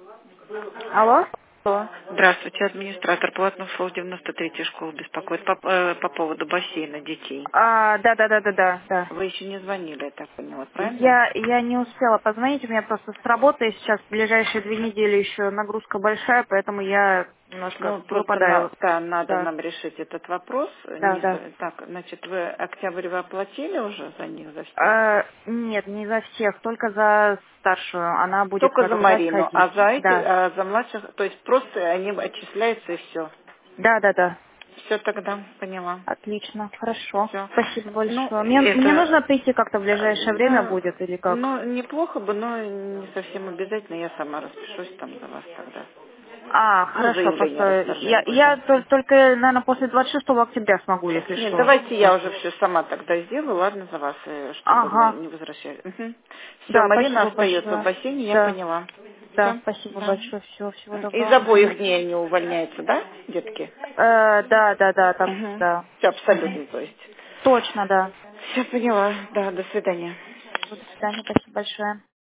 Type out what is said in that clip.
Алло? Алло. Здравствуйте, администратор Платного ФОЛ 93-й школы беспокоит по поводу бассейна детей. Да. Вы еще не звонили, я так поняла, правильно? Я не успела позвонить, у меня просто с работы сейчас в ближайшие 2 недели еще нагрузка большая, поэтому я немножко Ну, просто выпадаю. надо Да, нам решить этот вопрос. да. Так, значит, октябрь вы оплатили уже за них, за всех? Нет, не за всех, только за старшую. Она будет Только за продолжать Марину, ходить. Да, за младших, то есть просто они отчисляются и все. да. Все тогда, поняла. Отлично, хорошо. Все. Спасибо Ну, большое. Мне нужно это, прийти как-то в ближайшее время ну, будет или как? неплохо бы, но не совсем обязательно. Я сама распишусь там за вас тогда. Ну, Хорошо, заявление просто расторжения я будем. только, наверное, после 26 октября смогу, если Нет, что. давайте я уже Может. все сама тогда сделаю, ладно, за вас, чтобы мы Ага, не возвращались. Все, да, Марина спасибо остается в большое. бассейне, я Да, поняла. да, Все, спасибо да. большое. Всего Из доброго. обоих Мгм. дней они увольняются, да, детки? Да, так, Угу. да. Все, Мгм. абсолютно, то есть. Точно, да. Все поняла, да, до свидания. До свидания, спасибо большое.